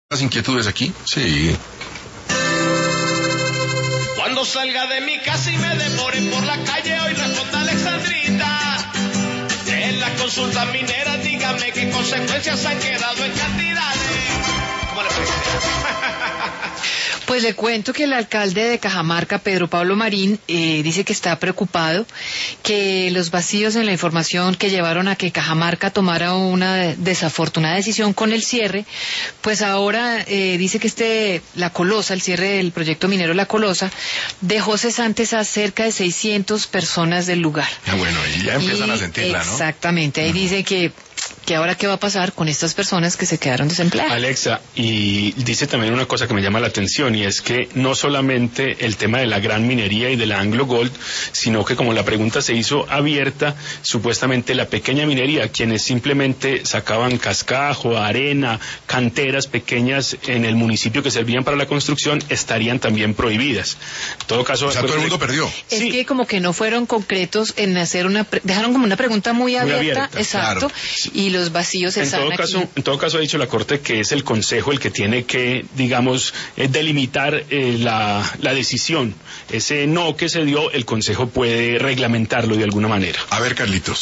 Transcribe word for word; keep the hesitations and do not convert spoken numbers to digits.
¿Las inquietudes aquí? Sí. Cuando salga de mi casa y me demore por la calle, hoy responda Alexandrita. En la consulta minera, dígame qué consecuencias han quedado en cantidades. ¿Cómo le parece? Pues le cuento que el alcalde de Cajamarca, Pedro Pablo Marín, eh, dice que está preocupado, que los vacíos en la información que llevaron a que Cajamarca tomara una desafortunada decisión con el cierre, pues ahora eh, dice que este La Colosa, el cierre del proyecto minero La Colosa, dejó cesantes a cerca de seiscientas personas del lugar. Ya bueno, y ya empiezan y, a sentirla, ¿no? Exactamente, ahí uh-huh. dice que que ahora qué va a pasar con estas personas que se quedaron desempleadas. Alexa, y dice también una cosa que me llama la atención, y es que no solamente el tema de la gran minería y de la Anglo Gold, sino que como la pregunta se hizo abierta, supuestamente la pequeña minería, quienes simplemente sacaban cascajo, arena, canteras pequeñas en el municipio que servían para la construcción, estarían también prohibidas. En todo caso... O sea, todo el mundo perdió. Es sí. que como que no fueron concretos en hacer una... Pre- dejaron como una pregunta muy abierta, muy abierta exacto, claro. Y los vacíos en están todo aquí. caso, en todo caso ha dicho la Corte que es el Consejo el que tiene que, digamos, eh, delimitar eh, la, la decisión. Ese no que se dio, el Consejo puede reglamentarlo de alguna manera. A ver, Carlitos.